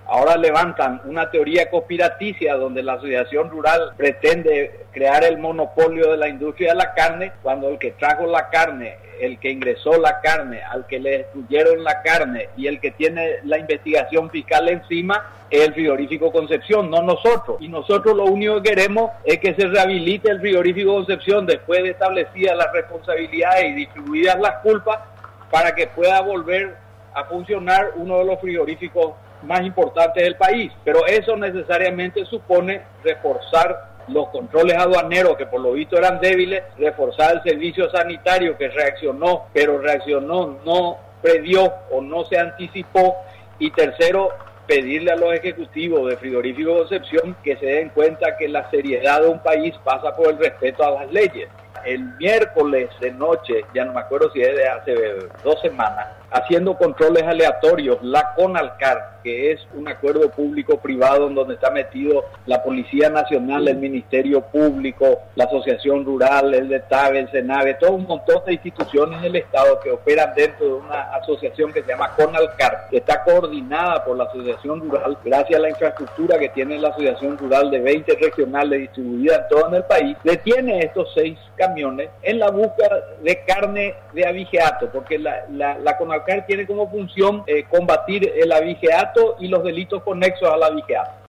Ahora levantan una teoría conspiraticia donde la asociación rural pretende crear el monopolio de la industria de la carne, cuando el que trajo la carne, el que ingresó la carne, al que le destruyeron la carne y el que tiene la investigación fiscal encima es el frigorífico Concepción, no nosotros. Y nosotros lo único que queremos es que se rehabilite el frigorífico Concepción después de establecidas las responsabilidades y distribuidas las culpas, para que pueda volver a funcionar uno de los frigoríficos más importantes del país. Pero eso necesariamente supone reforzar los controles aduaneros, que por lo visto eran débiles, reforzar el servicio sanitario, que reaccionó, pero reaccionó, no previó o no se anticipó, y tercero, pedirle a los ejecutivos de Frigorífico Concepción que se den cuenta que la seriedad de un país pasa por el respeto a las leyes. El miércoles de noche, ya no me acuerdo si es de hace 2 semanas, haciendo controles aleatorios, la CONALCAR, que es un acuerdo público-privado en donde está metido la Policía Nacional, el Ministerio Público, la Asociación Rural, el DETAVE, el SENAVE, todo un montón de instituciones del Estado que operan dentro de una asociación que se llama CONALCAR, que está coordinada por la Asociación Rural, gracias a la infraestructura que tiene la Asociación Rural de 20 regionales distribuidas en todo el país, detiene estos 6 camiones en la búsqueda de carne de abigeato, porque la CONALCAR tiene como función combatir el abigeato y los delitos conexos al abigeato.